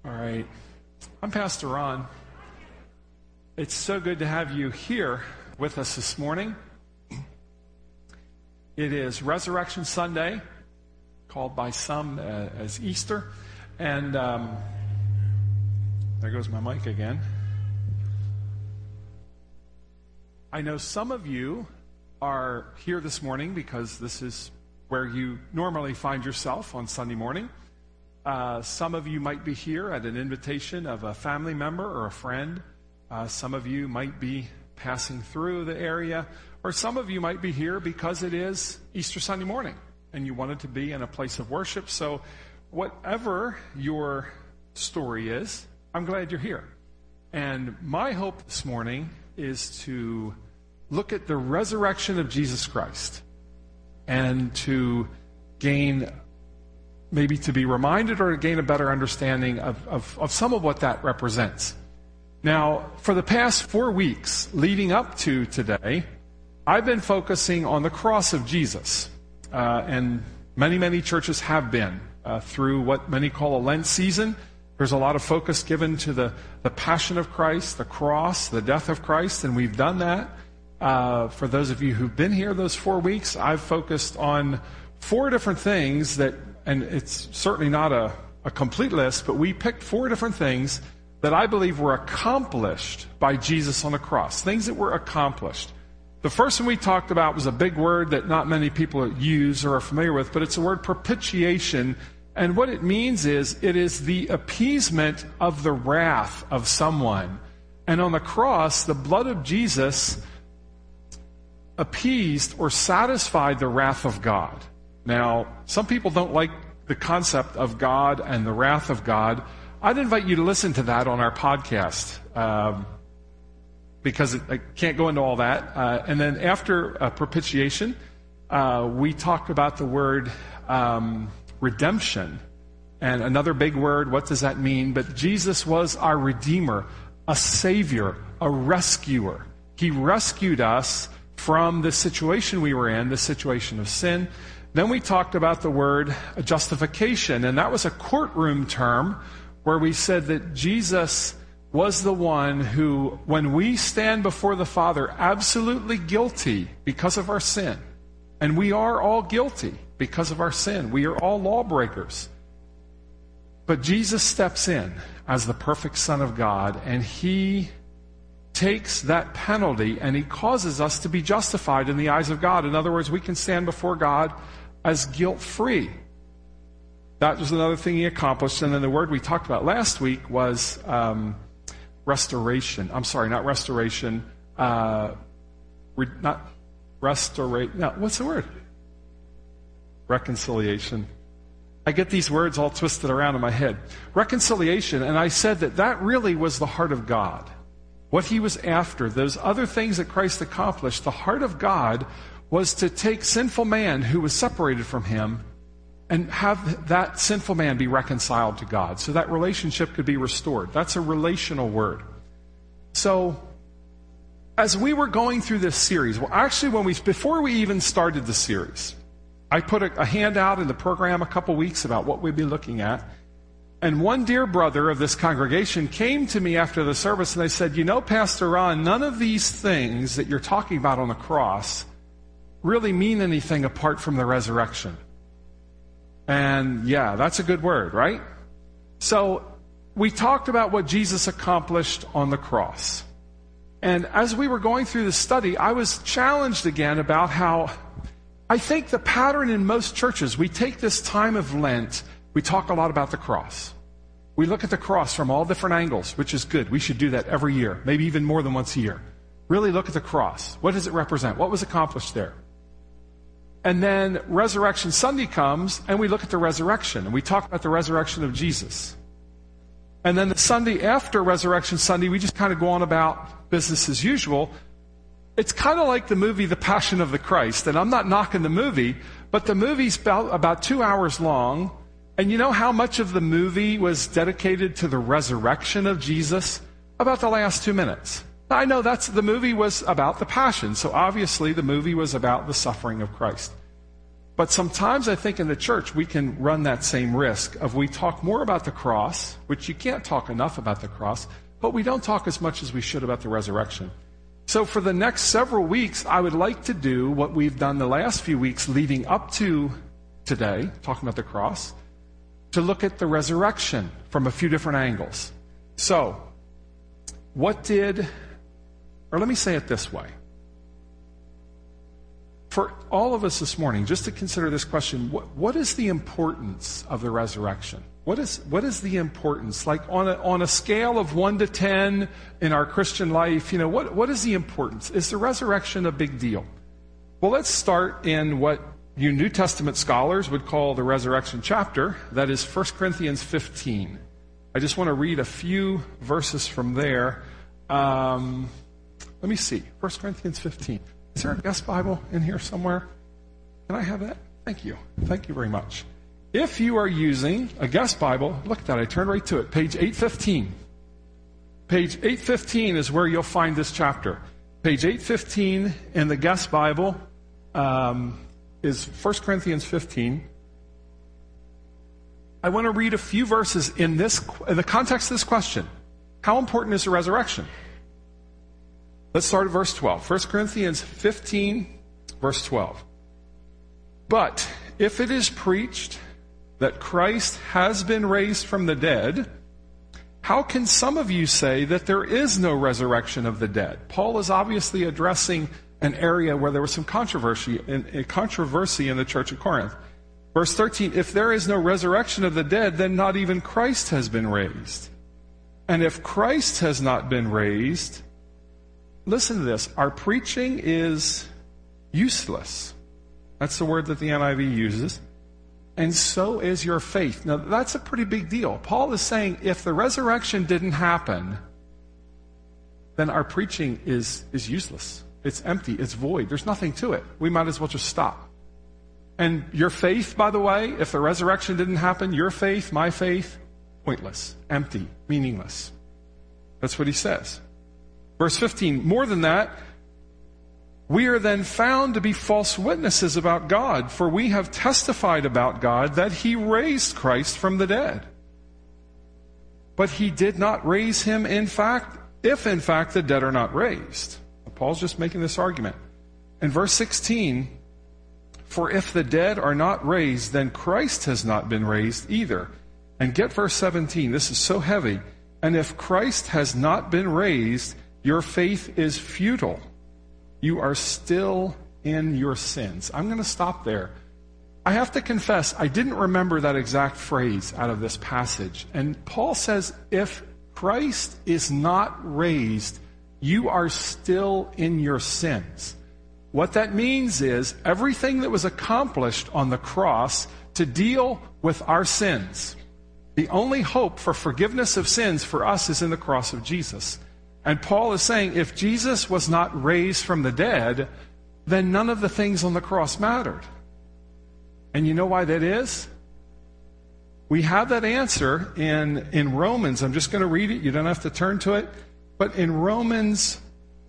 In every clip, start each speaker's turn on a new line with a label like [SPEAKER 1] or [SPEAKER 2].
[SPEAKER 1] All right. I'm Pastor Ron. It's so good to have you here with us this morning. It is Resurrection Sunday, called by some as Easter. And there goes my mic again. I know some of you are here this morning because this is where you normally find yourself on Sunday morning. Some of you might be here at an invitation of a family member or a friend. Some of you might be passing through the area, or some of you might be here because it is Easter Sunday morning and you wanted to be in a place of worship. So whatever your story is, I'm glad you're here. And my hope this morning is to look at the resurrection of Jesus Christ and to gain, maybe to be reminded or to gain a better understanding of some of what that represents. Now, for the past 4 weeks leading up to today, I've been focusing on the cross of Jesus. And many churches have been through what many call a Lent season. There's a lot of focus given to the passion of Christ, the cross, the death of Christ, and we've done that. For those of you who've been here those 4 weeks, I've focused on 4 different things that, and it's certainly not a complete list, but we picked 4 different things that I believe were accomplished by Jesus on the cross. Things that were accomplished. The first one we talked about was a big word that not many people use or are familiar with, but it's the word propitiation. And what it means is, it is the appeasement of the wrath of someone. And on the cross, the blood of Jesus appeased or satisfied the wrath of God. Now, some people don't like the concept of God and the wrath of God. I'd invite you to listen to that on our podcast because I can't go into all that. And then after propitiation, we talked about the word redemption. And another big word, what does that mean? But Jesus was our Redeemer, a Savior, a rescuer. He rescued us from the situation we were in, the situation of sin. Then we talked about the word justification, and that was a courtroom term where we said that Jesus was the one who, when we stand before the Father absolutely guilty because of our sin, and we are all guilty because of our sin, we are all lawbreakers, but Jesus steps in as the perfect Son of God, and He takes that penalty and He causes us to be justified in the eyes of God. In other words, we can stand before God as guilt-free. That was another thing He accomplished. And then the word we talked about last week was restoration. I'm sorry, not restoration. What's the word? Reconciliation. I get these words all twisted around in my head. Reconciliation, and I said that really was the heart of God. What He was after, those other things that Christ accomplished, the heart of God was to take sinful man who was separated from Him and have that sinful man be reconciled to God so that relationship could be restored. That's a relational word. So, as we were going through this series, well, actually, before we even started the series, I put a handout in the program a couple weeks about what we'd be looking at. And one dear brother of this congregation came to me after the service and they said, "You know, Pastor Ron, none of these things that you're talking about on the cross really mean anything apart from the resurrection." And yeah, that's a good word, right? So we talked about what Jesus accomplished on the cross. And as we were going through the study, I was challenged again about how I think the pattern in most churches, we take this time of Lent, we talk a lot about the cross. We look at the cross from all different angles, which is good. We should do that every year, maybe even more than once a year. Really look at the cross. What does it represent? What was accomplished there? And then Resurrection Sunday comes, and we look at the resurrection, and we talk about the resurrection of Jesus. And then the Sunday after Resurrection Sunday, we just kind of go on about business as usual. It's kind of like the movie The Passion of the Christ, and I'm not knocking the movie, but the movie's about 2 hours long, and you know how much of the movie was dedicated to the resurrection of Jesus? About the last 2 minutes. I know the movie was about the Passion, so obviously the movie was about the suffering of Christ. But sometimes I think in the church we can run that same risk of we talk more about the cross, which you can't talk enough about the cross, but we don't talk as much as we should about the resurrection. So for the next several weeks, I would like to do what we've done the last few weeks leading up to today, talking about the cross, to look at the resurrection from a few different angles. So, let me say it this way. For all of us this morning, just to consider this question, what is the importance of the resurrection? What is the importance? Like on a scale of 1 to 10 in our Christian life, what is the importance? Is the resurrection a big deal? Well, let's start in what you New Testament scholars would call the resurrection chapter. That is 1 Corinthians 15. I just want to read a few verses from there. Let me see. 1 Corinthians 15. Is there a guest Bible in here somewhere? Can I have that? Thank you. Thank you very much. If you are using a guest Bible, look at that. I turned right to it. Page 815. Page 815 is where you'll find this chapter. Page 815 in the guest Bible is 1 Corinthians 15. I want to read a few verses in the context of this question. How important is the resurrection? Let's start at verse 12. 1 Corinthians 15, verse 12. But if it is preached that Christ has been raised from the dead, how can some of you say that there is no resurrection of the dead? Paul is obviously addressing an area where there was some controversy in the church of Corinth. Verse 13, if there is no resurrection of the dead, then not even Christ has been raised. And if Christ has not been raised, listen to this, our preaching is useless. That's the word that the NIV uses. And so is your faith. Now, that's a pretty big deal. Paul is saying if the resurrection didn't happen, then our preaching is useless. It's empty. It's void. There's nothing to it. We might as well just stop. And your faith, by the way, if the resurrection didn't happen, your faith, my faith, pointless, empty, meaningless. That's what he says. Verse 15, more than that, we are then found to be false witnesses about God, for we have testified about God that he raised Christ from the dead. But he did not raise him if in fact the dead are not raised. Paul's just making this argument. In verse 16, for if the dead are not raised, then Christ has not been raised either. And get verse 17, this is so heavy. And if Christ has not been raised, your faith is futile. You are still in your sins. I'm going to stop there. I have to confess, I didn't remember that exact phrase out of this passage. And Paul says, if Christ is not raised, you are still in your sins. What that means is everything that was accomplished on the cross to deal with our sins, the only hope for forgiveness of sins for us is in the cross of Jesus. And Paul is saying if Jesus was not raised from the dead, then none of the things on the cross mattered. And you know why that is? We have that answer in Romans. I'm just going to read it. You don't have to turn to it. But in Romans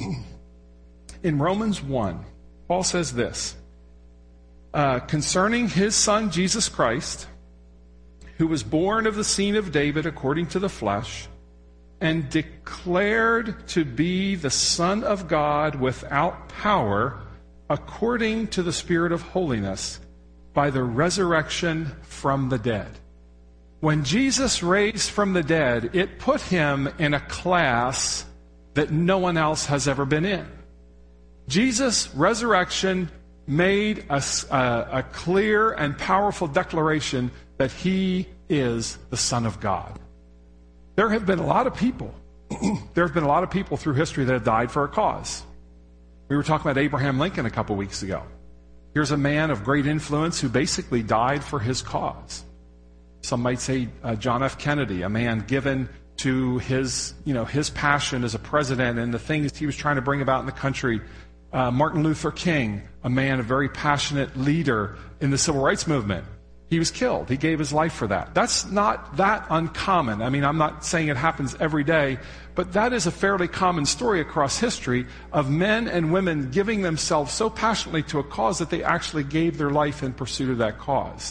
[SPEAKER 1] 1, Paul says this, concerning his son Jesus Christ, who was born of the seed of David according to the flesh, and declared to be the Son of God without power, according to the Spirit of holiness, by the resurrection from the dead. When Jesus raised from the dead, it put him in a class that no one else has ever been in. Jesus' resurrection made a clear and powerful declaration that he is the Son of God. There have been a lot of people. There have been a lot of people through history that have died for a cause. We were talking about Abraham Lincoln a couple weeks ago. Here's a man of great influence who basically died for his cause. Some might say John F. Kennedy, a man given to his passion as a president and the things he was trying to bring about in the country. Martin Luther King, a man, a very passionate leader in the civil rights movement. he was killed. He gave his life for that. That's not that uncommon. I mean, I'm not saying it happens every day, but that is a fairly common story across history of men and women giving themselves so passionately to a cause that they actually gave their life in pursuit of that cause.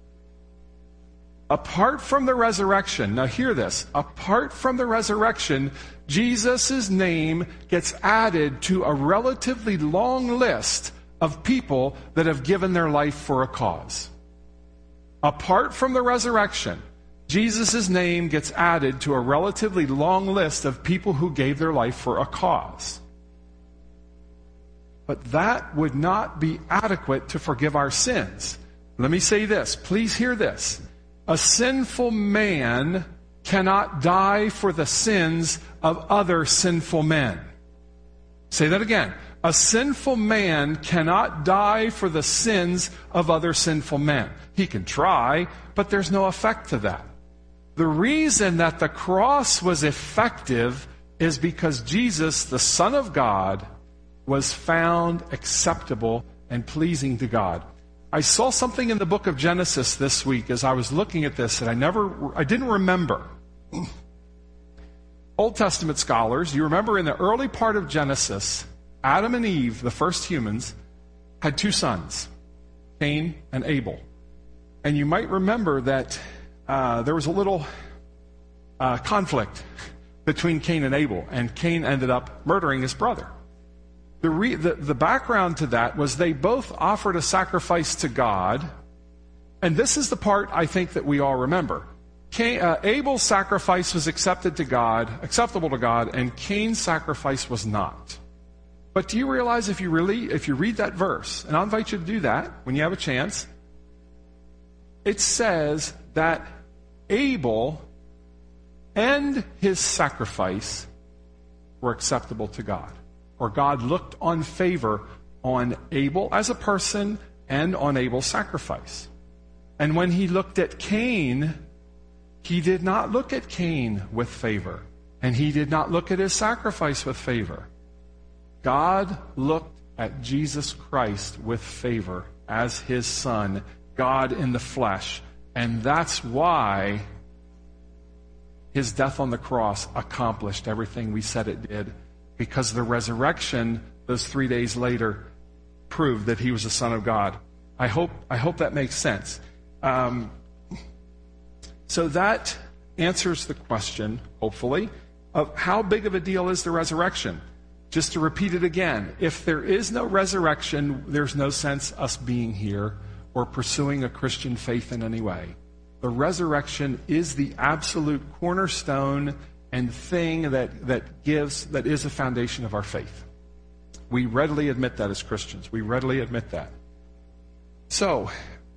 [SPEAKER 1] Apart from the resurrection, now hear this, apart from the resurrection, Jesus' name gets added to a relatively long list of people that have given their life for a cause. Apart from the resurrection, Jesus' name gets added to a relatively long list of people who gave their life for a cause. But that would not be adequate to forgive our sins. Let me say this. Please hear this. A sinful man cannot die for the sins of other sinful men. Say that again. A sinful man cannot die for the sins of other sinful men. He can try, but there's no effect to that. The reason that the cross was effective is because Jesus, the Son of God, was found acceptable and pleasing to God. I saw something in the book of Genesis this week as I was looking at this that I didn't remember. Old Testament scholars, you remember in the early part of Genesis, Adam and Eve, the first humans, had two sons, Cain and Abel. And you might remember that there was a little conflict between Cain and Abel, and Cain ended up murdering his brother. The background to that was they both offered a sacrifice to God, and this is the part I think that we all remember. Abel's sacrifice was acceptable to God, and Cain's sacrifice was not. But do you realize if you read that verse, and I'll invite you to do that when you have a chance, it says that Abel and his sacrifice were acceptable to God. Or God looked on favor on Abel as a person and on Abel's sacrifice. And when he looked at Cain, he did not look at Cain with favor. And he did not look at his sacrifice with favor. God looked at Jesus Christ with favor as his Son, God in the flesh. And that's why his death on the cross accomplished everything we said it did. Because the resurrection, those 3 days later, proved that he was the Son of God. I hope that makes sense. So that answers the question, hopefully, of how big of a deal is the resurrection. Just to repeat it again, if there is no resurrection, there's no sense us being here or pursuing a Christian faith in any way. The resurrection is the absolute cornerstone and thing that is a foundation of our faith. We readily admit that as Christians. We readily admit that. So,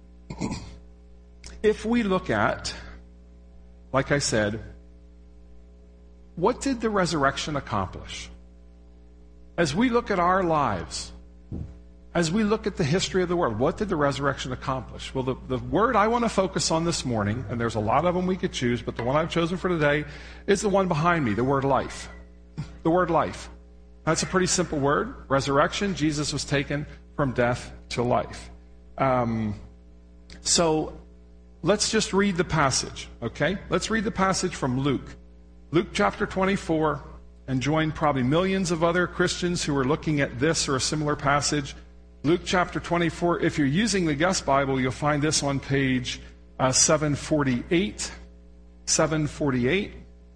[SPEAKER 1] if we look at, like I said, what did the resurrection accomplish? As we look at our lives, as we look at the history of the world, what did the resurrection accomplish? Well, the word I want to focus on this morning, and there's a lot of them we could choose, but the one I've chosen for today is the one behind me, the word life. The word life. That's a pretty simple word. Resurrection, Jesus was taken from death to life. So let's just read the passage, okay? Let's read the passage from Luke. Luke chapter 24, and join probably millions of other Christians who are looking at this or a similar passage. Luke chapter 24, if you're using the Guest Bible, you'll find this on page 748. 748.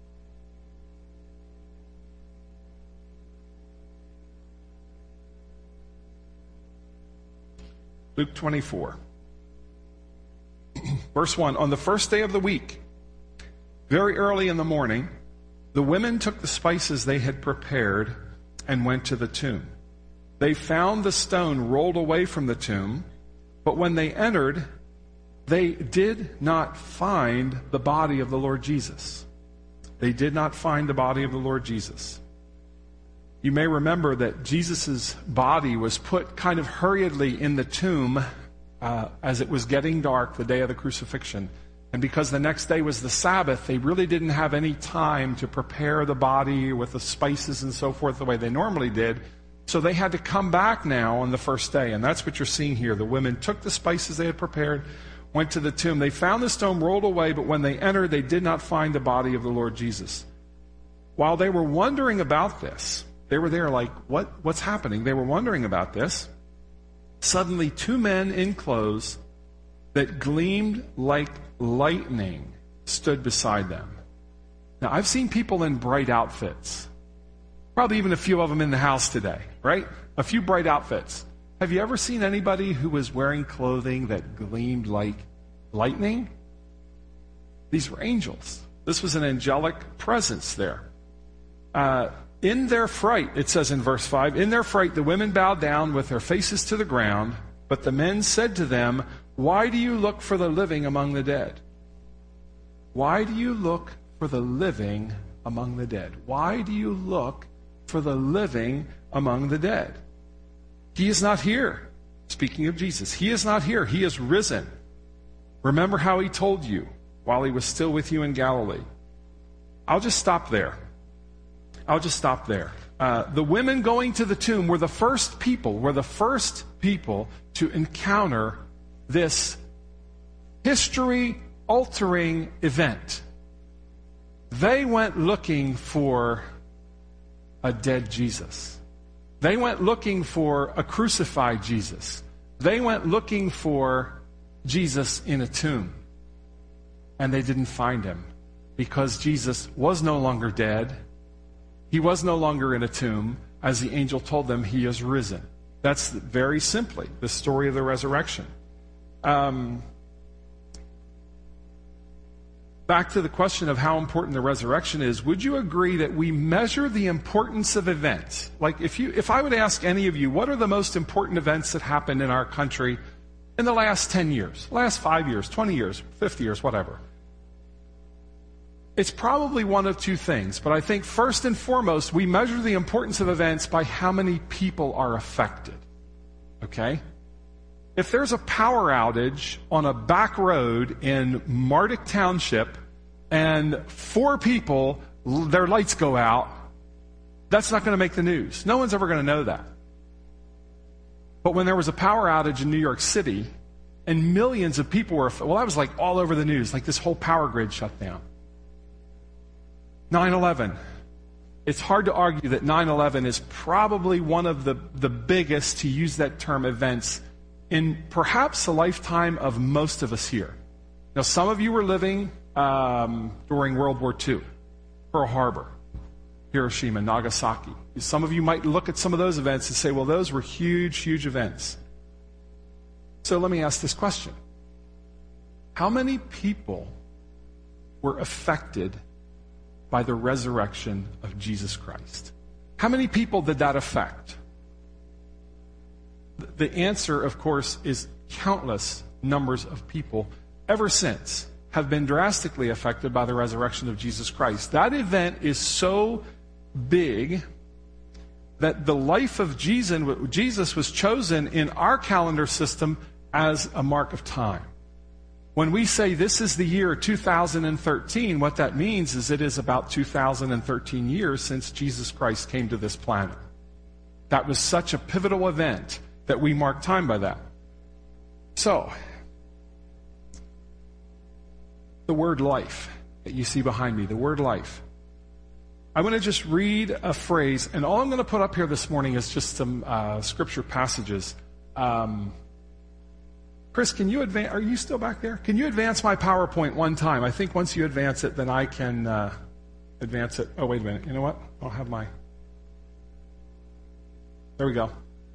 [SPEAKER 1] Luke 24. Verse 1, on the first day of the week, very early in the morning, the women took the spices they had prepared and went to the tomb. They found the stone rolled away from the tomb, but when they entered, they did not find the body of the Lord Jesus. They did not find the body of the Lord Jesus. You may remember that Jesus' body was put kind of hurriedly in the tomb as it was getting dark the day of the crucifixion. And because the next day was the Sabbath, they really didn't have any time to prepare the body with the spices and so forth the way they normally did. So they had to come back now on the first day. And that's what you're seeing here. The women took the spices they had prepared, went to the tomb. They found the stone rolled away, but when they entered, they did not find the body of the Lord Jesus. While they were wondering about this, they were there like, what's happening? They were wondering about this. Suddenly, two men in clothes that gleamed like lightning stood beside them. Now, I've seen people in bright outfits. Probably even a few of them in the house today, right? A few bright outfits. Have you ever seen anybody who was wearing clothing that gleamed like lightning? These were angels. This was an angelic presence there. In their fright, it says in verse 5, in their fright, the women bowed down with their faces to the ground, but the men said to them, why do you look for the living among the dead? Why do you look for the living among the dead? Why do you look for the living among the dead? He is not here. Speaking of Jesus, he is not here. He is risen. Remember how he told you while he was still with you in Galilee. I'll just stop there. The women going to the tomb were the first people to encounter this history-altering event. They went looking for a dead Jesus. They went looking for a crucified Jesus. They went looking for Jesus in a tomb. And they didn't find him because Jesus was no longer dead. He was no longer in a tomb. As the angel told them, he is risen. That's very simply the story of the resurrection. Back to the question of how important the resurrection is, would you agree that we measure the importance of events? Like if I would ask any of you, what are the most important events that happened in our country in the last 10 years, last 5 years, 20 years, 50 years, whatever? It's probably one of two things, but I think first and foremost, we measure the importance of events by how many people are affected. Okay? If there's a power outage on a back road in Mardick Township and 4 people, their lights go out, that's not going to make the news. No one's ever going to know that. But when there was a power outage in New York City and millions of people were, that was like all over the news, like this whole power grid shut down. 9/11. It's hard to argue that 9/11 is probably one of the biggest, to use that term, events in perhaps the lifetime of most of us here. Now, some of you were living during World War II, Pearl Harbor, Hiroshima, Nagasaki. Some of you might look at some of those events and say, well, those were huge, huge events. So let me ask this question. How many people were affected by the resurrection of Jesus Christ? How many people did that affect? The answer, of course, is countless numbers of people ever since have been drastically affected by the resurrection of Jesus Christ. That event is so big that the life of Jesus was chosen in our calendar system as a mark of time. When we say this is the year 2013, what that means is it is about 2013 years since Jesus Christ came to this planet. That was such a pivotal event that we mark time by that. So, the word life that you see behind me, the word life. I want to just read a phrase, and all I'm going to put up here this morning is just some scripture passages. Chris, can you advance? Are you still back there? Can you advance my PowerPoint one time? I think once you advance it, then I can advance it. Oh, wait a minute. You know what? I'll have my... There we go.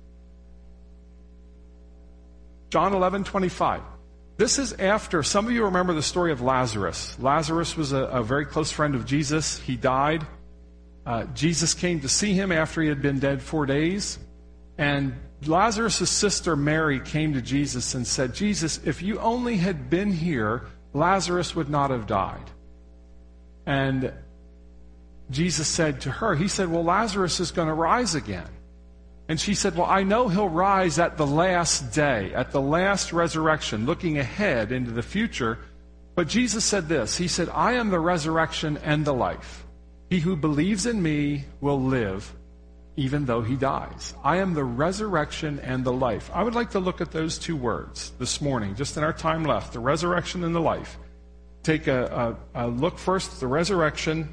[SPEAKER 1] John 11:25. This is after, some of you remember the story of Lazarus. Lazarus was a very close friend of Jesus. He died. Jesus came to see him after he had been dead 4 days. And Lazarus' sister Mary came to Jesus and said, Jesus, if you only had been here, Lazarus would not have died. And Jesus said to her, he said, well, Lazarus is going to rise again. And she said, well, I know he'll rise at the last day, at the last resurrection, looking ahead into the future. But Jesus said this, he said, I am the resurrection and the life. He who believes in me will live, even though he dies. I am the resurrection and the life. I would like to look at those two words this morning, just in our time left, the resurrection and the life. Take a look first at the resurrection.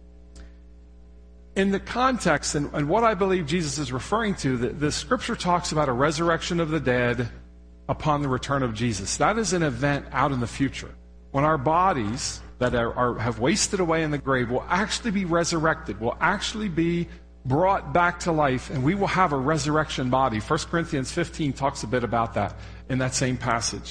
[SPEAKER 1] In the context, and what I believe Jesus is referring to, the scripture talks about a resurrection of the dead upon the return of Jesus. That is an event out in the future, when our bodies that have wasted away in the grave will actually be resurrected, will actually be brought back to life, and we will have a resurrection body. 1 Corinthians 15 talks a bit about that in that same passage.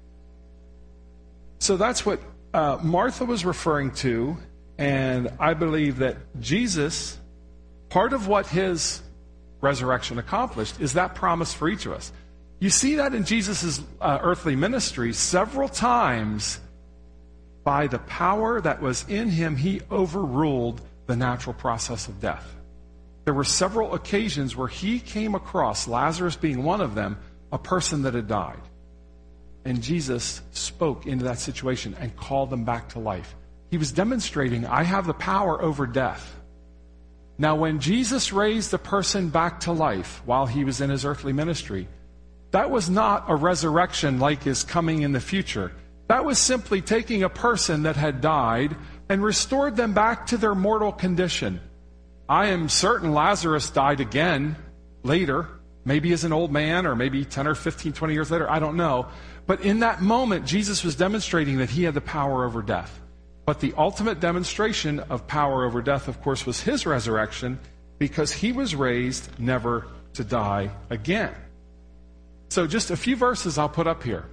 [SPEAKER 1] So that's what Martha was referring to, and I believe that Jesus, part of what his resurrection accomplished is that promise for each of us. You see that in Jesus' earthly ministry several times. By the power that was in him, he overruled the natural process of death. There were several occasions where he came across, Lazarus being one of them, a person that had died. And Jesus spoke into that situation and called them back to life. He was demonstrating, I have the power over death. Now, when Jesus raised a person back to life while he was in his earthly ministry, that was not a resurrection like is coming in the future. That was simply taking a person that had died and restored them back to their mortal condition. I am certain Lazarus died again later, maybe as an old man or maybe 10 or 15, 20 years later, I don't know. But in that moment, Jesus was demonstrating that he had the power over death. But the ultimate demonstration of power over death, of course, was his resurrection, because he was raised never to die again. So just a few verses I'll put up here.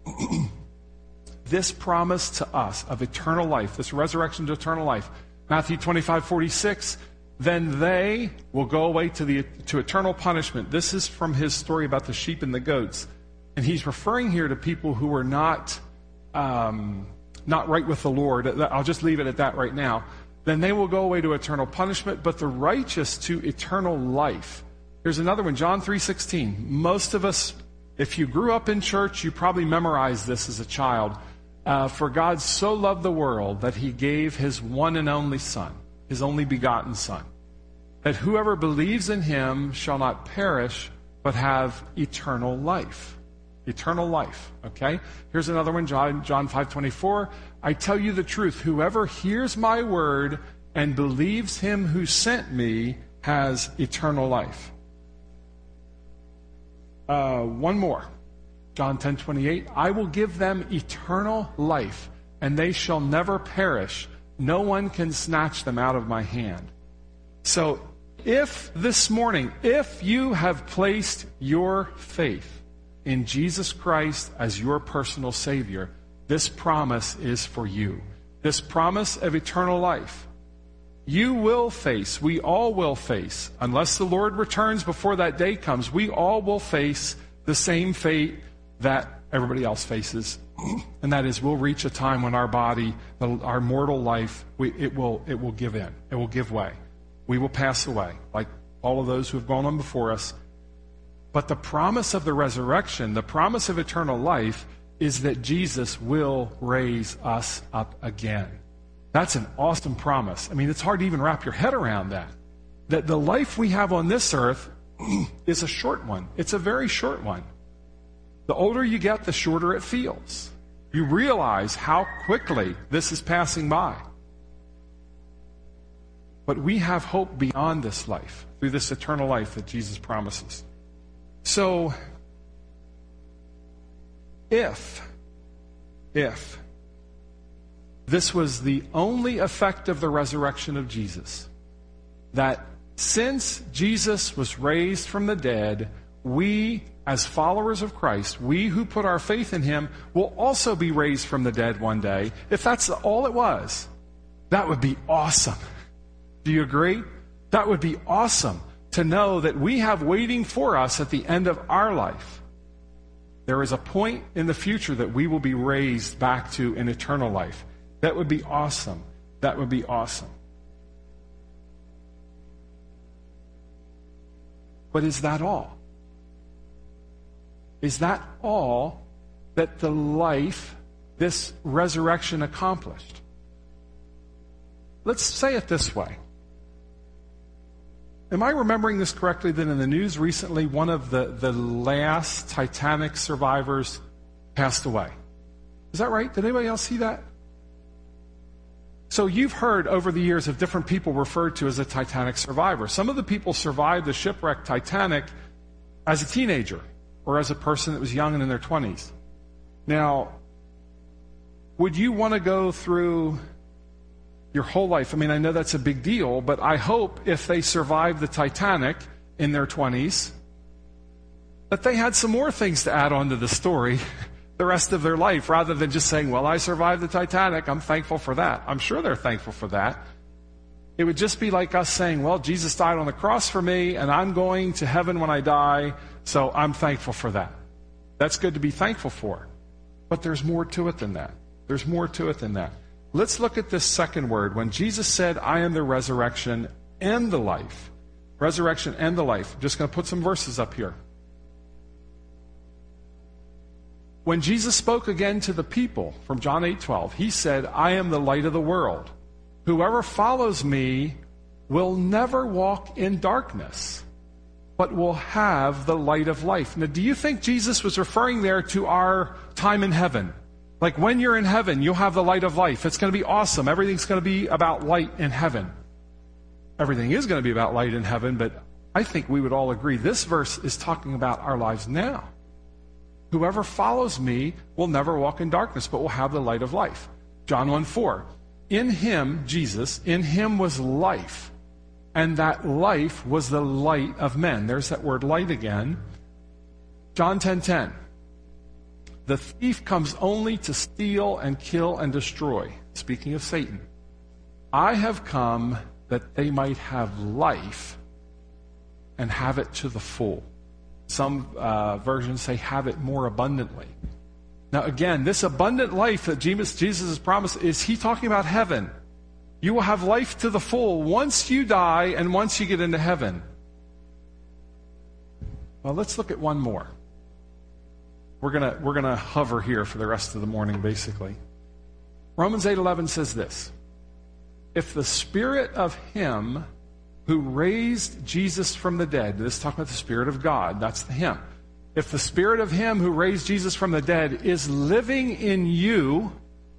[SPEAKER 1] This promise to us of eternal life, this resurrection to eternal life. Matthew 25:46, then they will go away to eternal punishment. This is from his story about the sheep and the goats. And he's referring here to people who are not right with the Lord. I'll just leave it at that right now. Then they will go away to eternal punishment, but the righteous to eternal life. Here's another one, John 3:16. Most of us, if you grew up in church, you probably memorized this as a child. For God so loved the world that he gave his one and only Son, his only begotten Son, that whoever believes in him shall not perish, but have eternal life. Eternal life, okay? Here's another one, John 5:24. I tell you the truth, whoever hears my word and believes him who sent me has eternal life. One more. John 10:28, I will give them eternal life, and they shall never perish. No one can snatch them out of my hand. So if this morning, if you have placed your faith in Jesus Christ as your personal Savior, this promise is for you. This promise of eternal life. You will face, we all will face, unless the Lord returns before that day comes, we all will face the same fate that everybody else faces, and that is we'll reach a time when our body, our mortal life, it will give in. It will give way. We will pass away, like all of those who have gone on before us. But the promise of the resurrection, the promise of eternal life, is that Jesus will raise us up again. That's an awesome promise. I mean, it's hard to even wrap your head around that. That the life we have on this earth is a short one. It's a very short one. The older you get, the shorter it feels. You realize how quickly this is passing by. But we have hope beyond this life, through this eternal life that Jesus promises. So, if this was the only effect of the resurrection of Jesus, that since Jesus was raised from the dead, we, as followers of Christ, we who put our faith in him, will also be raised from the dead one day. If that's all it was, that would be awesome. Do you agree? That would be awesome to know that we have waiting for us at the end of our life. There is a point in the future that we will be raised back to an eternal life. That would be awesome. That would be awesome. But is that all? Is that all that the life, this resurrection accomplished? Let's say it this way. am I remembering this correctly that in the news recently, one of the last Titanic survivors passed away? Is that right? Did anybody else see that? So you've heard over the years of different people referred to as a Titanic survivor. Some of the people survived the shipwrecked Titanic as a teenager or as a person that was young and in their 20s. Now, would you want to go through your whole life? I mean, I know that's a big deal, but I hope if they survived the Titanic in their 20s, that they had some more things to add on to the story the rest of their life, rather than just saying, well, I survived the Titanic, I'm thankful for that. I'm sure they're thankful for that. It would just be like us saying, well, Jesus died on the cross for me, and I'm going to heaven when I die, so I'm thankful for that. That's good to be thankful for. But there's more to it than that. There's more to it than that. Let's look at this second word. When Jesus said, I am the resurrection and the life. Resurrection and the life. I'm just going to put some verses up here. When Jesus spoke again to the people from John 8:12, he said, I am the light of the world. Whoever follows me will never walk in darkness, but will have the light of life. Now, do you think Jesus was referring there to our time in heaven? Like when you're in heaven, you'll have the light of life. It's going to be awesome. Everything's going to be about light in heaven. Everything is going to be about light in heaven, but I think we would all agree this verse is talking about our lives now. Whoever follows me will never walk in darkness, but will have the light of life. John 1:4. In him, Jesus, in him was life, and that life was the light of men. There's that word light again. John 10:10. The thief comes only to steal and kill and destroy. Speaking of Satan. I have come that they might have life and have it to the full. Some versions say have it more abundantly. Now again, this abundant life that Jesus has promised, is he talking about heaven? You will have life to the full once you die and once you get into heaven. Well, let's look at one more. We're gonna hover here for the rest of the morning, basically. Romans 8:11 says this: if the spirit of him who raised Jesus from the dead, this is talking about the Spirit of God, that's the him. If the Spirit of him who raised Jesus from the dead is living in you,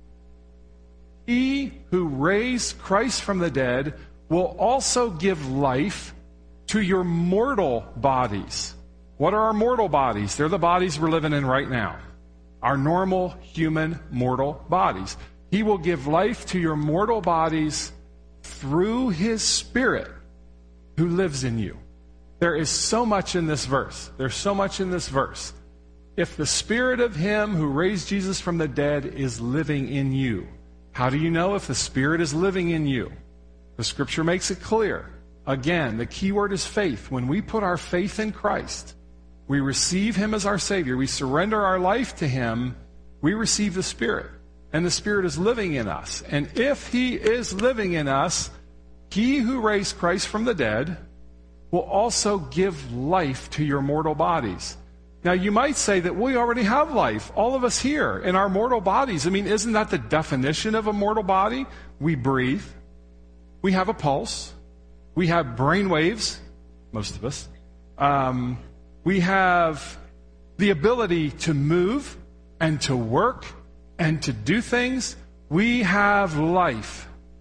[SPEAKER 1] he who raised Christ from the dead will also give life to your mortal bodies. What are our mortal bodies? They're the bodies we're living in right now. Our normal, human, mortal bodies. He will give life to your mortal bodies through his Spirit who lives in you. There is so much in this verse. There's so much in this verse. If the Spirit of him who raised Jesus from the dead is living in you, how do you know if the Spirit is living in you? The Scripture makes it clear. Again, the key word is faith. When we put our faith in Christ, we receive him as our Savior, we surrender our life to him, we receive the Spirit. And the Spirit is living in us. And if he is living in us, he who raised Christ from the dead will also give life to your mortal bodies. Now, you might say that we already have life, all of us here, in our mortal bodies. I mean, isn't that the definition of a mortal body? We breathe. We have a pulse. We have brain waves, most of us. We have the ability to move and to work and to do things. We have life.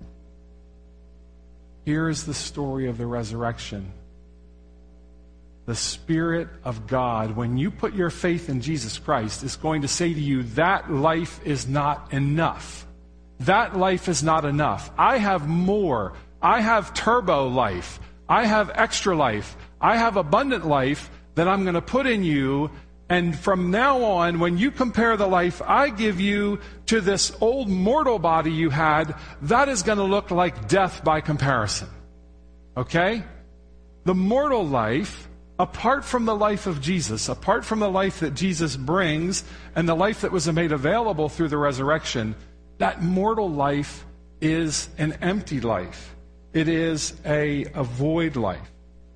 [SPEAKER 1] Here is the story of the resurrection. The Spirit of God, when you put your faith in Jesus Christ, is going to say to you, that life is not enough. That life is not enough. I have more. I have turbo life. I have extra life. I have abundant life that I'm going to put in you. And from now on, when you compare the life I give you to this old mortal body you had, that is going to look like death by comparison. Okay? The mortal life, apart from the life of Jesus, apart from the life that Jesus brings and the life that was made available through the resurrection, that mortal life is an empty life. It is a void life.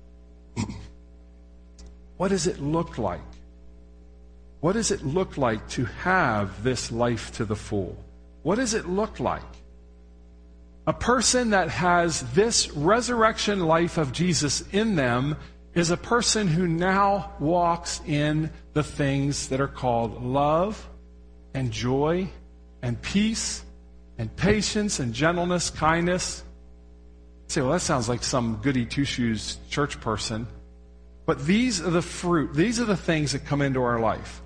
[SPEAKER 1] What does it look like? What does it look like to have this life to the full? What does it look like? A person that has this resurrection life of Jesus in them is a person who now walks in the things that are called love and joy and peace and patience and gentleness, kindness. You say, well, that sounds like some goody two-shoes church person. But these are the fruit. These are the things that come into our life.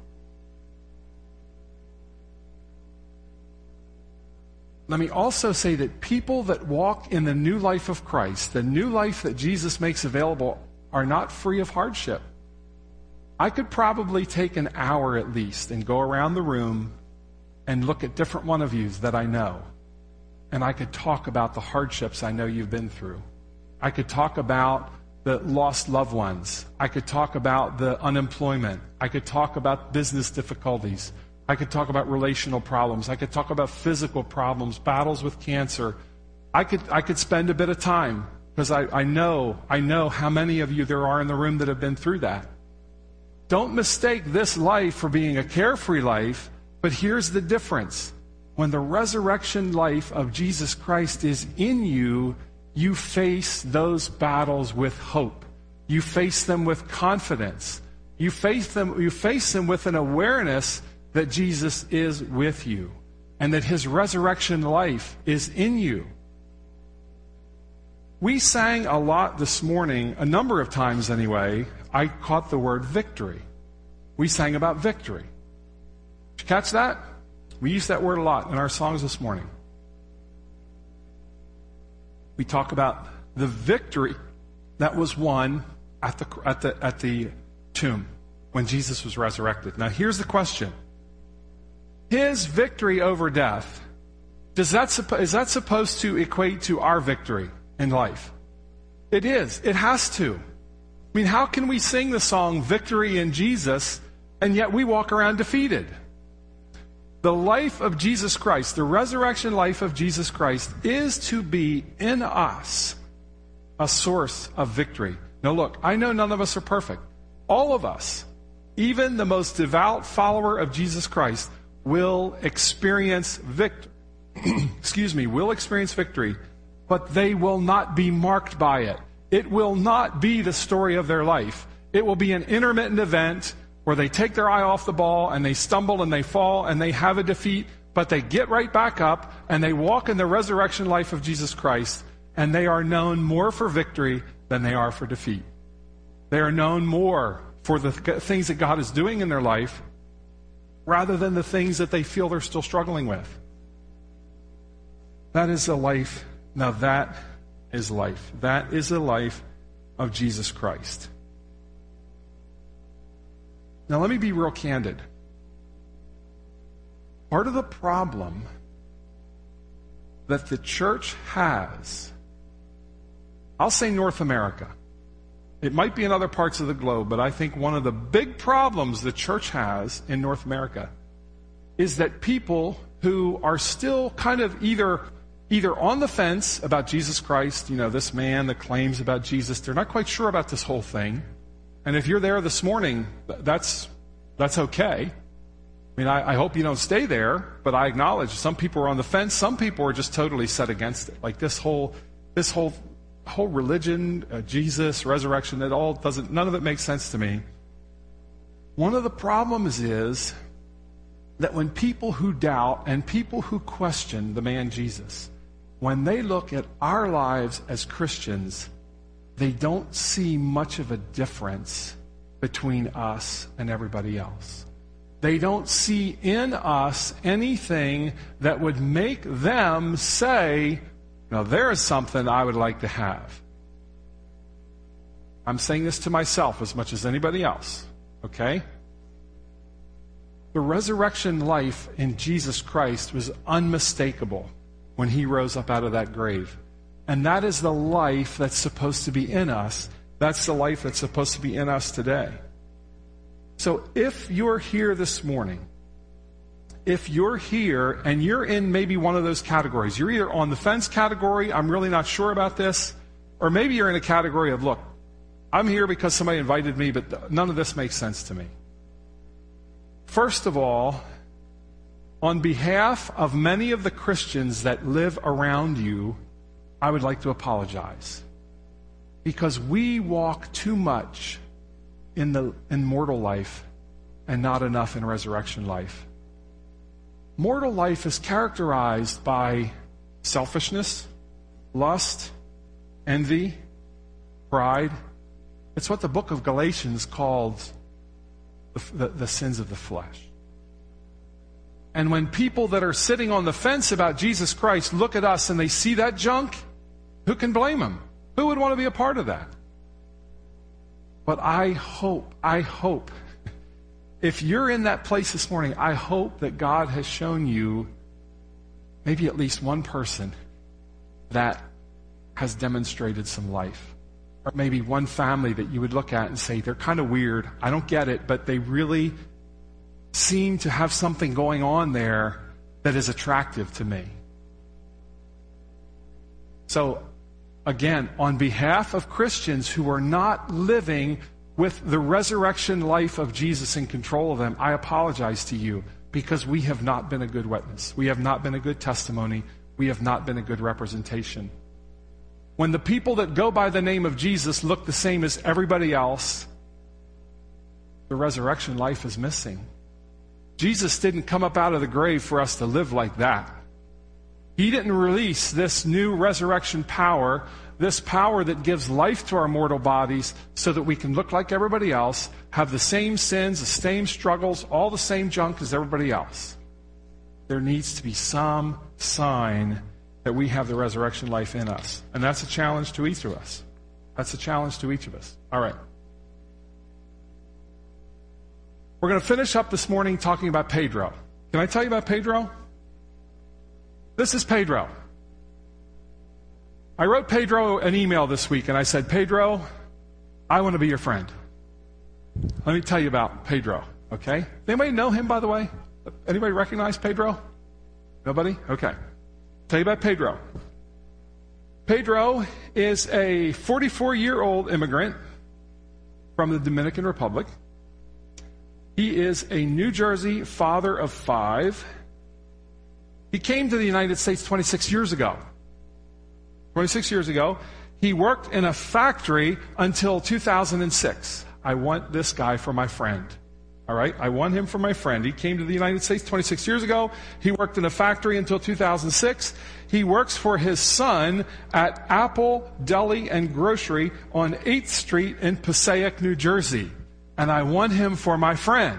[SPEAKER 1] Let me also say that people that walk in the new life of Christ, the new life that Jesus makes available, are not free of hardship. I could probably take an hour at least and go around the room and look at different one of you that I know. And I could talk about the hardships I know you've been through. I could talk about the lost loved ones. I could talk about the unemployment. I could talk about business difficulties. I could talk about relational problems. I could talk about physical problems, battles with cancer. I could spend a bit of time because I know how many of you there are in the room that have been through that. Don't mistake this life for being a carefree life, but here's the difference. When the resurrection life of Jesus Christ is in you, you face those battles with hope. You face them with confidence. You face them with an awareness that Jesus is with you and that his resurrection life is in you. We sang a lot this morning, a number of times anyway. I caught the word victory. We sang about victory. Did you catch that? We use that word a lot in our songs this morning. We talk about the victory that was won at the tomb when Jesus was resurrected. Now here's the question. His victory over death, is that supposed to equate to our victory in life? It is. It has to. I mean, how can we sing the song Victory in Jesus and yet we walk around defeated? The life of Jesus Christ, the resurrection life of Jesus Christ, is to be in us a source of victory. Now look, I know none of us are perfect. All of us, even the most devout follower of Jesus Christ, will experience victory. Will experience victory, but they will not be marked by it. It will not be the story of their life. It will be an intermittent event where they take their eye off the ball and they stumble and they fall and they have a defeat, but they get right back up and they walk in the resurrection life of Jesus Christ, and they are known more for victory than they are for defeat. They are known more for the things that God is doing in their life rather than the things that they feel they're still struggling with. That is a life. Now that is life. That is the life of Jesus Christ. Now let me be real candid. Part of the problem that the church has, I'll say North America. It might be in other parts of the globe, but I think one of the big problems the church has in North America is that people who are still kind of either on the fence about Jesus Christ, this man that claims about Jesus, they're not quite sure about this whole thing. And if you're there this morning, that's okay. I mean, I hope you don't stay there, but I acknowledge some people are on the fence. Some people are just totally set against it. Like this whole religion, Jesus, resurrection, none of it makes sense to me. One of the problems is that when people who doubt and people who question the man Jesus, when they look at our lives as Christians, they don't see much of a difference between us and everybody else. They don't see in us anything that would make them say, now there is something I would like to have. I'm saying this to myself as much as anybody else, okay? The resurrection life in Jesus Christ was unmistakable when he rose up out of that grave. And that is the life that's supposed to be in us. That's the life that's supposed to be in us today. So if you're here this morning, if you're here and you're in maybe one of those categories, you're either on the fence category, I'm really not sure about this, or maybe you're in a category of, look, I'm here because somebody invited me, but none of this makes sense to me. First of all, on behalf of many of the Christians that live around you, I would like to apologize. Because we walk too much in mortal life and not enough in resurrection life. Mortal life is characterized by selfishness, lust, envy, pride. It's what the book of Galatians calls the sins of the flesh. And when people that are sitting on the fence about Jesus Christ look at us and they see that junk, who can blame them? Who would want to be a part of that? But I hope, if you're in that place this morning, I hope that God has shown you maybe at least one person that has demonstrated some life. Or maybe one family that you would look at and say, they're kind of weird. I don't get it, but they really seem to have something going on there that is attractive to me. So, again, on behalf of Christians who are not living with the resurrection life of Jesus in control of them, I apologize to you because we have not been a good witness. We have not been a good testimony. We have not been a good representation. When the people that go by the name of Jesus look the same as everybody else, the resurrection life is missing. Jesus didn't come up out of the grave for us to live like that. He didn't release this new resurrection power, this power that gives life to our mortal bodies so that we can look like everybody else, have the same sins, the same struggles, all the same junk as everybody else. There needs to be some sign that we have the resurrection life in us. And that's a challenge to each of us. That's a challenge to each of us. All right. We're going to finish up this morning talking about Pedro. Can I tell you about Pedro? This is Pedro. I wrote Pedro an email this week and I said, Pedro, I want to be your friend. Let me tell you about Pedro, okay? Anybody know him, by the way? Anybody recognize Pedro? Nobody? Okay. Tell you about Pedro. Pedro is a 44-year-old immigrant from the Dominican Republic. He is a New Jersey father of 5. He came to the United States 26 years ago. 26 years ago. He worked in a factory until 2006. I want this guy for my friend. All right? I want him for my friend. He came to the United States 26 years ago. He worked in a factory until 2006. He works for his son at Apple Deli and Grocery on 8th Street in Passaic, New Jersey. And I want him for my friend.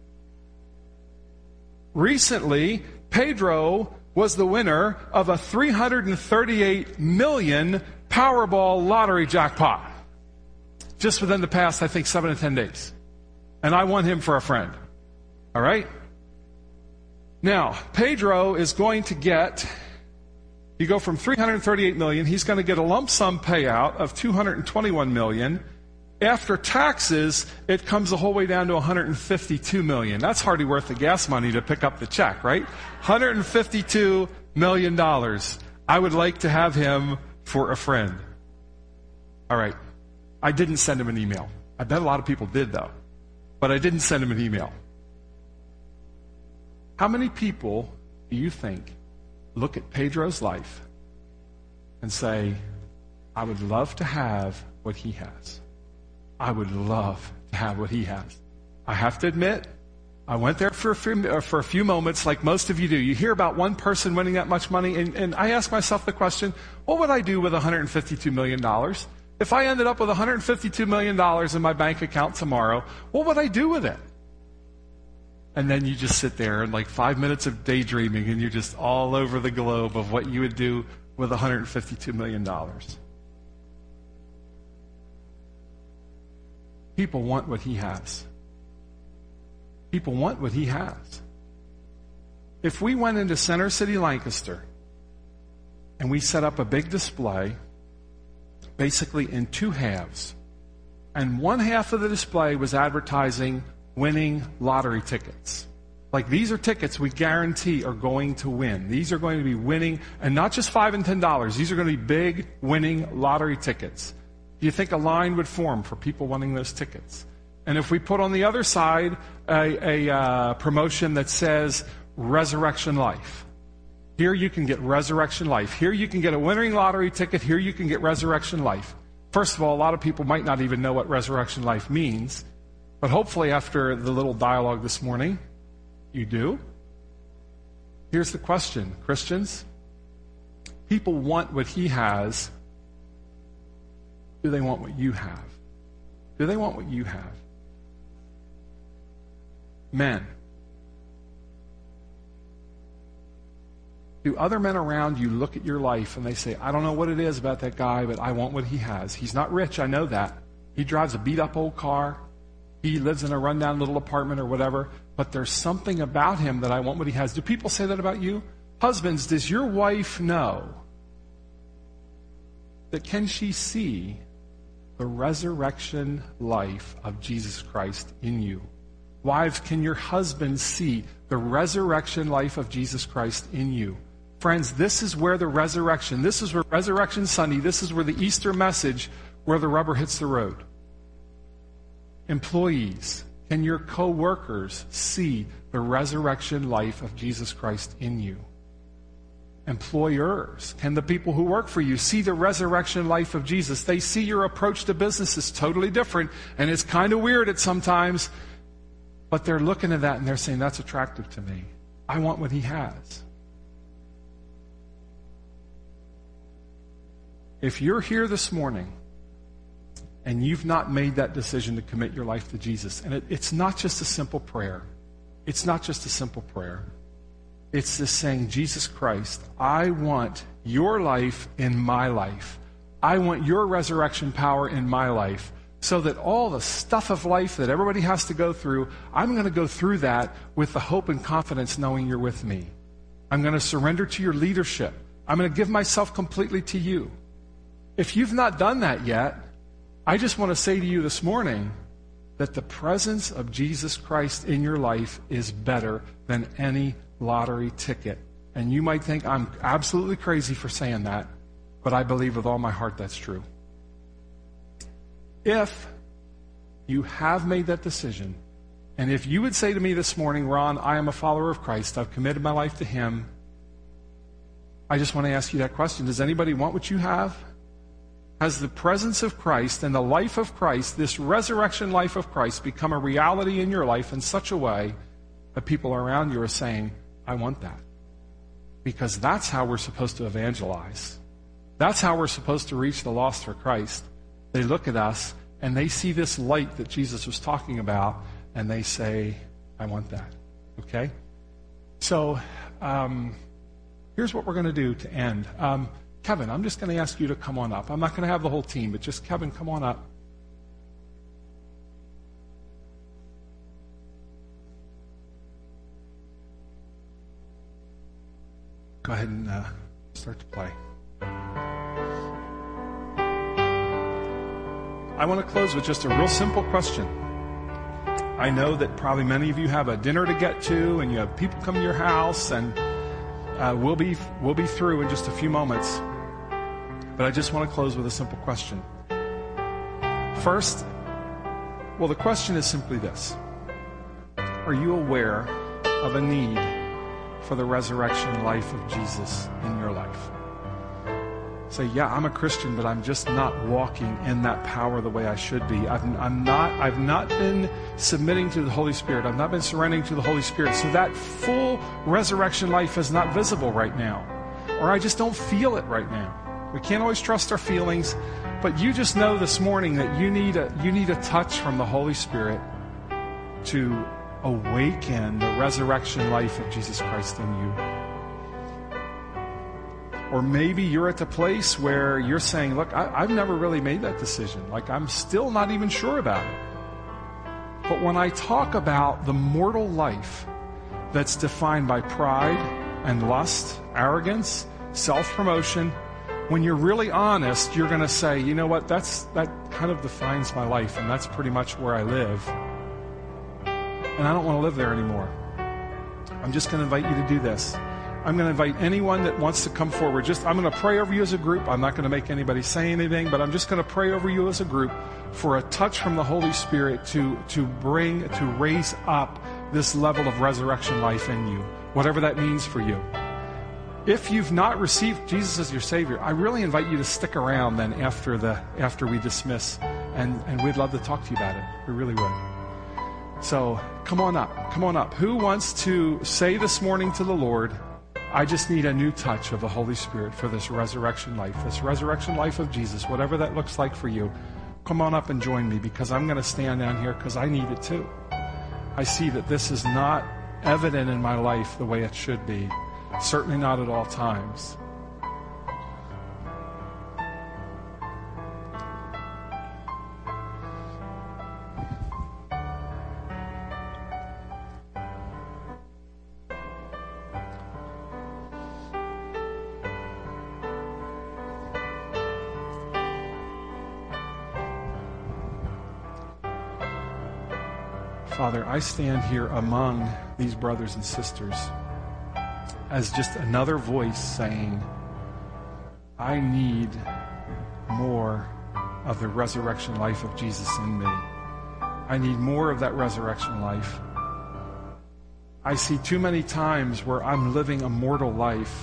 [SPEAKER 1] Recently, Pedro was the winner of a $338 million Powerball lottery jackpot. Just within the past, I think, 7 to 10 days. And I want him for a friend. All right? Now, Pedro is going to get, you go from $338 million, he's going to get a lump sum payout of $221 million. After taxes, it comes the whole way down to $152 million. That's hardly worth the gas money to pick up the check, right? $152 million. I would like to have him for a friend. All right. I didn't send him an email. I bet a lot of people did, though. But I didn't send him an email. How many people do you think look at Pedro's life and say, I would love to have what he has? I would love to have what he has. I have to admit, I went there for a few moments, like most of you do. You hear about one person winning that much money, and I ask myself the question, what would I do with $152 million? If I ended up with $152 million in my bank account tomorrow, what would I do with it? And then you just sit there and like 5 minutes of daydreaming, and you're just all over the globe of what you would do with $152 million. People want what he has. People want what he has. If we went into Center City, Lancaster, and we set up a big display, basically in 2 halves, and one half of the display was advertising winning lottery tickets. Like, these are tickets we guarantee are going to win. These are going to be winning, and not just $5 and $10. These are going to be big winning lottery tickets. Do you think a line would form for people wanting those tickets? And if we put on the other side a promotion that says Resurrection Life, Here you can get resurrection life. Here you can get a winning lottery ticket. Here you can get resurrection life. First of all, a lot of people might not even know what resurrection life means. But hopefully after the little dialogue this morning, you do. Here's the question, Christians. People want what he has. Do they want what you have? Do they want what you have? Men. Do other men around you look at your life and they say, I don't know what it is about that guy, but I want what he has. He's not rich, I know that. He drives a beat-up old car. He lives in a rundown little apartment or whatever. But there's something about him that I want what he has. Do people say that about you? Husbands, does your wife know that can she see the resurrection life of Jesus Christ in you? Wives, can your husband see the resurrection life of Jesus Christ in you? Friends, this is where the resurrection, this is where Resurrection Sunday, this is where the Easter message, where the rubber hits the road. Employees, can your co-workers see the resurrection life of Jesus Christ in you? Employers, can the people who work for you see the resurrection life of Jesus? They see your approach to business is totally different, and it's kind of weird at sometimes, but they're looking at that and they're saying, that's attractive to me. I want what he has. If you're here this morning and you've not made that decision to commit your life to Jesus, and it's not just a simple prayer. It's not just a simple prayer. It's this saying, Jesus Christ, I want your life in my life. I want your resurrection power in my life, so that all the stuff of life that everybody has to go through, I'm going to go through that with the hope and confidence knowing you're with me. I'm going to surrender to your leadership. I'm going to give myself completely to you. If you've not done that yet, I just want to say to you this morning that the presence of Jesus Christ in your life is better than any lottery ticket. And you might think I'm absolutely crazy for saying that, but I believe with all my heart that's true. If you have made that decision, and if you would say to me this morning, Ron, I am a follower of Christ, I've committed my life to him, I just want to ask you that question. Does anybody want what you have? Has the presence of Christ and the life of Christ, this resurrection life of Christ, become a reality in your life in such a way that people around you are saying, I want that? Because that's how we're supposed to evangelize. That's how we're supposed to reach the lost for Christ. They look at us and they see this light that Jesus was talking about and they say, I want that. Okay? So, here's what we're going to do to end. Kevin, I'm just going to ask you to come on up. I'm not going to have the whole team, but just Kevin, come on up. Go ahead and start to play. I want to close with just a real simple question. I know that probably many of you have a dinner to get to, and you have people come to your house, and we'll be through in just a few moments. But I just want to close with a simple question. First, well, the question is simply this. Are you aware of a need for the resurrection life of Jesus in your life? Say, yeah, I'm a Christian, but I'm just not walking in that power the way I should be. I've not been submitting to the Holy Spirit. I've not been surrendering to the Holy Spirit. So that full resurrection life is not visible right now. Or I just don't feel it right now. We can't always trust our feelings, but you just know this morning that you need a touch from the Holy Spirit to awaken the resurrection life of Jesus Christ in you. Or maybe you're at the place where you're saying, look, I've never really made that decision. Like, I'm still not even sure about it. But when I talk about the mortal life that's defined by pride and lust, arrogance, self-promotion, when you're really honest, you're going to say, you know what, that kind of defines my life, and that's pretty much where I live. And I don't want to live there anymore. I'm just going to invite you to do this. I'm going to invite anyone that wants to come forward. I'm going to pray over you as a group. I'm not going to make anybody say anything, but I'm just going to pray over you as a group for a touch from the Holy Spirit to raise up this level of resurrection life in you, whatever that means for you. If you've not received Jesus as your Savior, I really invite you to stick around then after we dismiss, and we'd love to talk to you about it. We really would. So come on up. Come on up. Who wants to say this morning to the Lord, I just need a new touch of the Holy Spirit for this resurrection life of Jesus, whatever that looks like for you. Come on up and join me, because I'm going to stand down here because I need it too. I see that this is not evident in my life the way it should be. Certainly not at all times. Father, I stand here among these brothers and sisters as just another voice saying, I need more of the resurrection life of Jesus in me. I need more of that resurrection life. I see too many times where I'm living a mortal life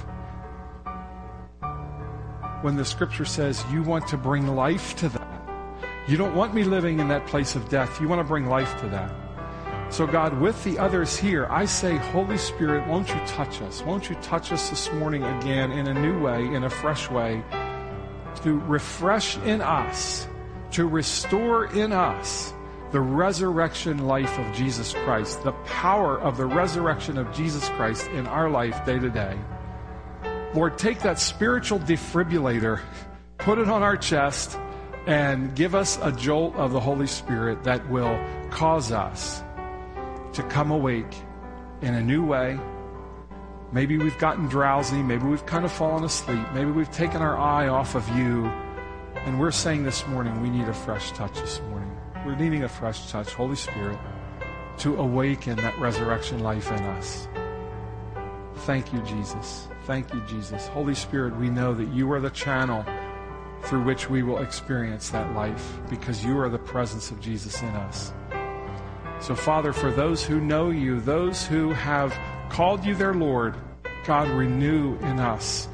[SPEAKER 1] when the scripture says you want to bring life to that. You don't want me living in that place of death. You want to bring life to that. So God, with the others here, I say, Holy Spirit, won't you touch us? Won't you touch us this morning again in a new way, in a fresh way, to refresh in us, to restore in us the resurrection life of Jesus Christ, the power of the resurrection of Jesus Christ in our life day to day. Lord, take that spiritual defibrillator, put it on our chest, and give us a jolt of the Holy Spirit that will cause us to come awake in a new way. Maybe we've gotten drowsy. Maybe we've kind of fallen asleep. Maybe we've taken our eye off of you. And we're saying this morning, we need a fresh touch this morning. We're needing a fresh touch, Holy Spirit, to awaken that resurrection life in us. Thank you, Jesus. Thank you, Jesus. Holy Spirit, we know that you are the channel through which we will experience that life, because you are the presence of Jesus in us. So, Father, for those who know you, those who have called you their Lord, God, renew in us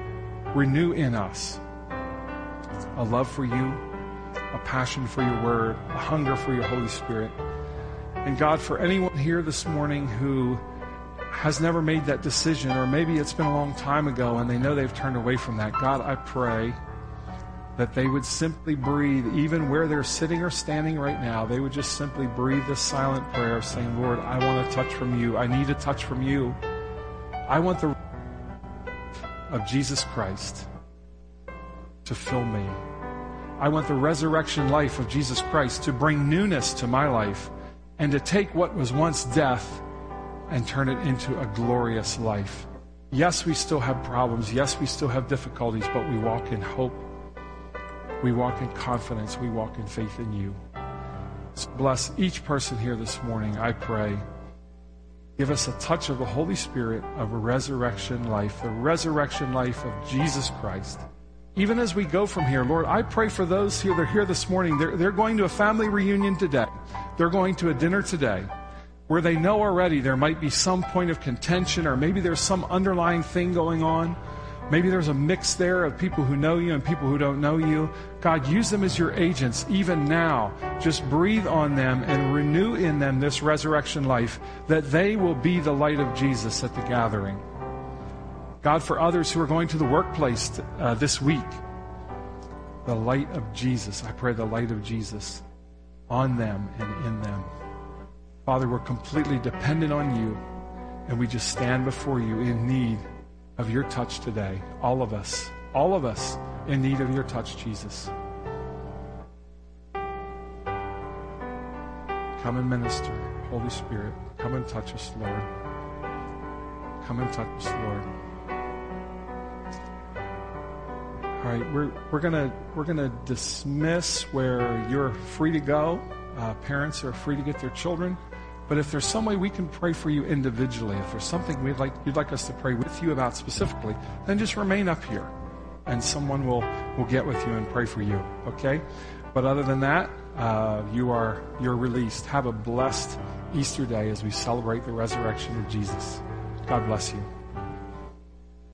[SPEAKER 1] a love for you, a passion for your word, a hunger for your Holy Spirit. And God, for anyone here this morning who has never made that decision, or maybe it's been a long time ago and they know they've turned away from that, God, I pray that they would simply breathe, even where they're sitting or standing right now, they would just simply breathe this silent prayer saying, Lord, I want a touch from you. I need a touch from you. I want the of Jesus Christ to fill me. I want the resurrection life of Jesus Christ to bring newness to my life and to take what was once death and turn it into a glorious life. Yes, we still have problems. Yes, we still have difficulties, but we walk in hope. We walk in confidence. We walk in faith in you. So bless each person here this morning, I pray. Give us a touch of the Holy Spirit of a resurrection life, the resurrection life of Jesus Christ. Even as we go from here, Lord, I pray for those who are here this morning. They're going to a family reunion today. They're going to a dinner today where they know already there might be some point of contention, or maybe there's some underlying thing going on. Maybe there's a mix there of people who know you and people who don't know you. God, use them as your agents even now. Just breathe on them and renew in them this resurrection life, that they will be the light of Jesus at the gathering. God, for others who are going to the workplace this week, the light of Jesus, I pray the light of Jesus on them and in them. Father, we're completely dependent on you, and we just stand before you in need of your touch today. All of us in need of your touch, Jesus. Come and minister, Holy Spirit. Come and touch us, Lord. Come and touch us, Lord. All right, we're gonna dismiss where you're free to go. Parents are free to get their children. But if there's some way we can pray for you individually, if there's something you'd like us to pray with you about specifically, then just remain up here, and someone will get with you and pray for you. Okay? But other than that, you're released. Have a blessed Easter day as we celebrate the resurrection of Jesus. God bless you.